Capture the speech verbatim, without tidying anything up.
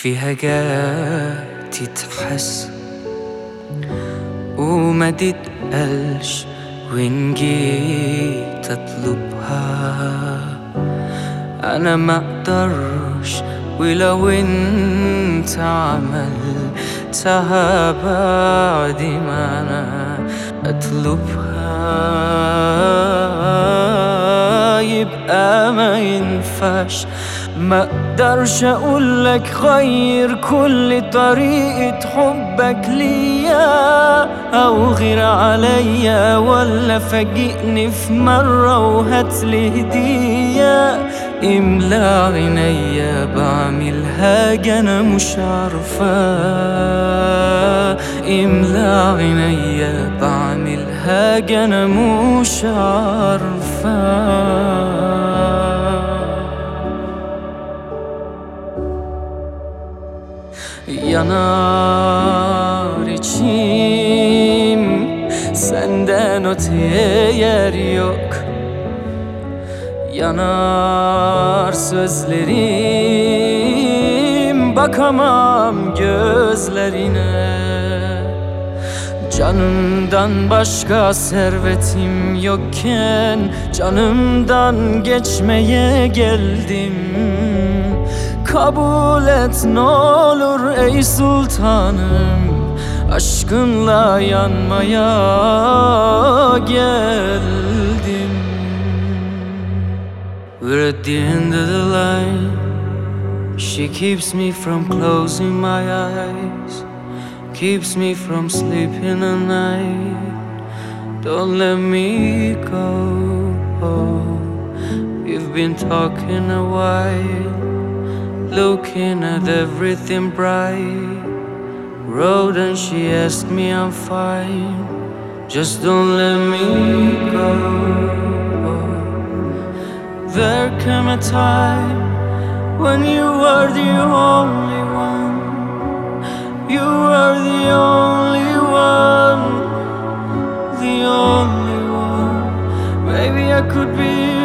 في حاجات تتحس وما تتقالش، وإن جيت أطلبها أنا ما أقدرش، ولو أنت عملتها بعد ما أنا أطلبها يبقى ما ينفعش. ما اقدرش اقولك غير كل طريقة حبك ليا او غير عليا، ولا فاجئني في مرة وهاتلي هدية. املا عينيا بعمل حاجة انا مش عارفة، املا عينيا بعمل حاجة انا مش عارفة. Yanar içim, senden öteye yer yok. Yanar sözlerim, bakamam gözlerine. Canımdan başka servetim yokken canımdan geçmeye geldim. Kabul et ne olur ey sultanım, aşkınla yanmaya geldim. We're at the end of the line. She keeps me from closing my eyes, keeps me from sleeping at night. Don't let me go. We've been talking a while, looking at everything bright. Road and she asked me I'm fine, just don't let me go. There came a time when you were the only one, you were the only one, the only one. Maybe I could be